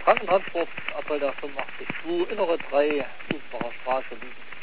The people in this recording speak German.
Krankentransport, Abfall der 85 2, innere 3, Fußbacher Straße,